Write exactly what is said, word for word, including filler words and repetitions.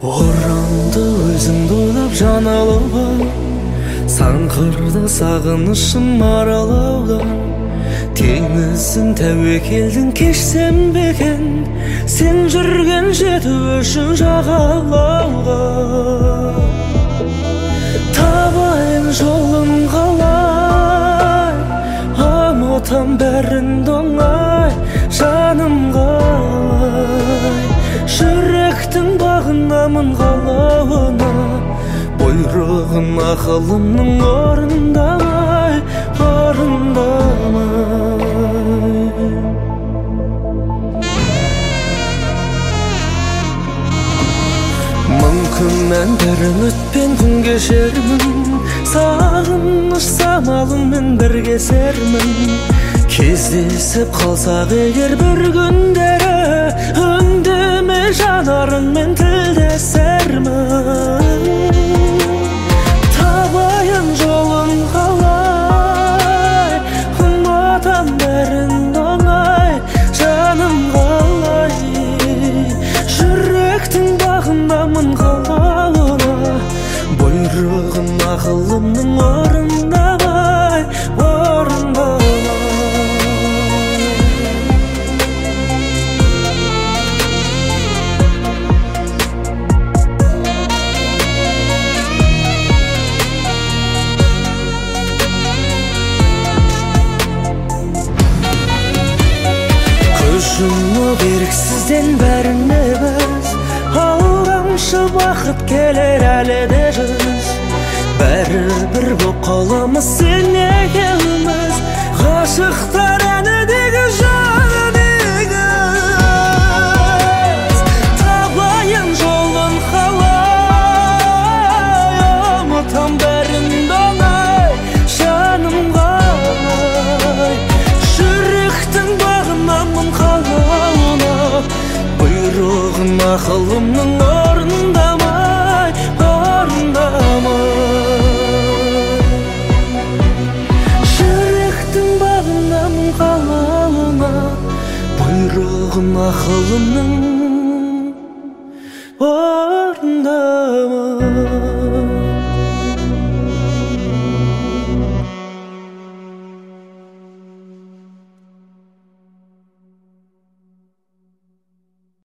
Орамды өзіңді ойлап жан алуға, саңқырды сағынышым аралауға. Теңізін тәуекелдің кешсем бекен, сен жүрген жету үшін жағалауға. Табайын жолын қалай, ұмытам бәрін оңай, жаным қалай. Жүректің бағынамын қалауына, бұйрығын ақылымның орындамай, орындамай. Мүмкін мен бір үмітпен күн кешермін, сағыныш самалымен бірге сермін. Кездесіп қалсақ егер бір күндері, үндеме жанарыңмен тілдесермін. Табайын жолын қалай, ұмытам бәрін оңай, жаным қалай. Жүректің бағындамын қалауына, бұйрығын ақылымның орындамай, орындамай. Күшімі беріксізден бәріне біз, алдамшы бақыт келер әлі де жүз. Бәрі бір боп қаламыз сен екеуміз, ғашықтар әнідегі жаны негіз. Табайын жолын қалай, ұмытам бәрін оңай, жаным қалай. Жүректің бағынамын қалауына, бұйрығын ақылымның орындамай, орындамай. Жүректің бағынамын қалауына, бұйрығын ақылымның орындамай.